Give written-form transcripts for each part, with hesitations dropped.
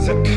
music.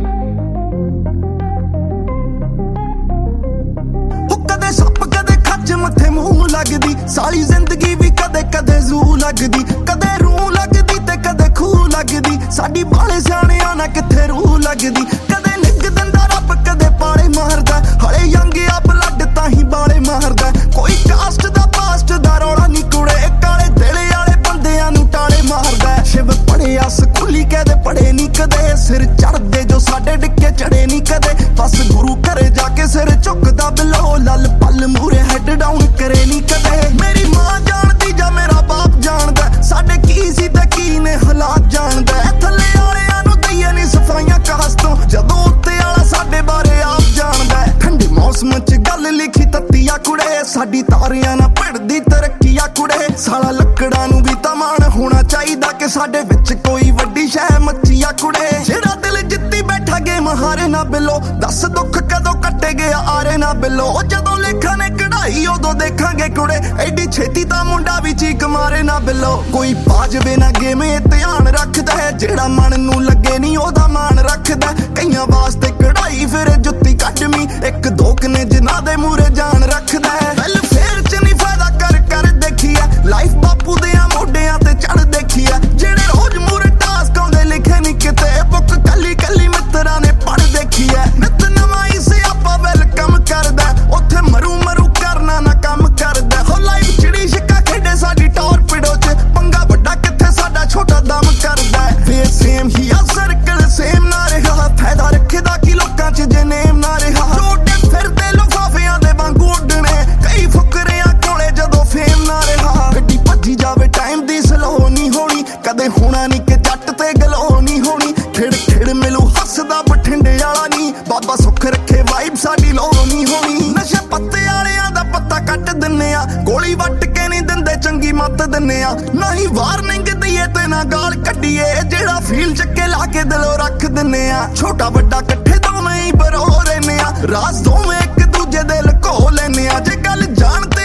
कदे सप कदे खच मथे मूह लगदी, साली जिंदगी भी कदे कदे जू लगदी, कदे रूह लगदी ते कदे खूह लगदी, साडी बाले सियाणियां ना किथे रूह लगदी, कदे निग दिंदा रब कदे पाले मारदा, हले यंग आ ब्लड ताही बाले मारदा, कोई कास्ट दा पास्ट दा रौला नी कुड़े, काले दिल वाले बंदियां नू टाले मारदा, शिव पढ़िया स्कूली कहदे पढ़े नी कदे, सिर चढ़दे जो साडे डिक्के चढ़े नी कदे, बस गुरु घरे जाके सिर झुकदा बिलो, लल पल मूरे हेड डाउन करे नी कदे, मेरी मां जानदी जा मेरा बाप जानदा, साडे की सी ते की ने हालात जानदा, थल्ले वालियां नू दईए नी सफाइयां कास तों, जदों उत्ते वाला साडे बारे आप जानदा, ठंडे मौसम च गल लिखी तत्तिया कुड़े, साडी तारियां ना भिड़दी तरक्कीया कुड़े, साला लकड़ां नू भी तमान होना चाहिदा कि साडे विच कोई वड्डी शै मच्चिया कुड़े, जेड़ा दिल जित्ती बैठा गेम हारे ना बिलो, दस दुख कदों कट्टे गया आरे ना बिलो, जदों लेखा ने कढ़ाई उदों देखांगे कुड़े, एडी छेती तां मुंडा भी चीक मारे ना बिलो, कोई बाजवे ना गेम ध्यान रखदा है, जेड़ा मन नू लगे नी ओदा मान रखदा, कईयां वास्ते कढ़ाई फिर जुत्ती कड्डमी, एक दो कने जिन्हां दे मूरे जान रखदा है, वेलफेयर च नी फायदा कर कर देखिया, लाइफ बापू देयां मोढियां ते चढ़ देखिया, जेड़े रोज मूरे टास्क आउंदे लिखे नी किते, बुक कली कली मित्तरां ने पढ़ देखिया, नित नवां ही सियापा वेलकम करदा, उत्थे मरू मरू करना ना कम करदा, हो लाइफ चिड़ी छिक्का खेडे साडी टॉरपीडो च, पंगा वड्डा किथे साडा छोटा दम करदा, वे सेम ही आ सर्कल सेम ना रहा, फायदा रखदा कि लोकां च जे नेम ना रहा, रोडे फिरदे लिफाफियां दे वांगू उड्डणे, कई फुकरियां कोले जदों फेम ना रहा, गड्डी भज्जी जावे टाइम दी स्लो नी होनी, कदे होना नी कि जट ते गलो नी होनी, खिड़ खिड़ मिलू हसदा बठिंडे वाला नी, बाबा सुख रखे वाइब साडी लो नी होनी, नशे पत्ते वालियां दा पत्ता कट दिन्ने आ, गोली वट के नी दिंदे चंगी मत दिन्ने आ, ना ही वार्निंग दईए ते ना गाल कड्डीए, जेड़ा फील चक्के ला के दिलों रख दिन्ने आ, छोटा वड्डा कट्ठे दोवें ही बरो रहने आ, राज दोवें एक दूजे दे लको लैने आ, जे गल जानते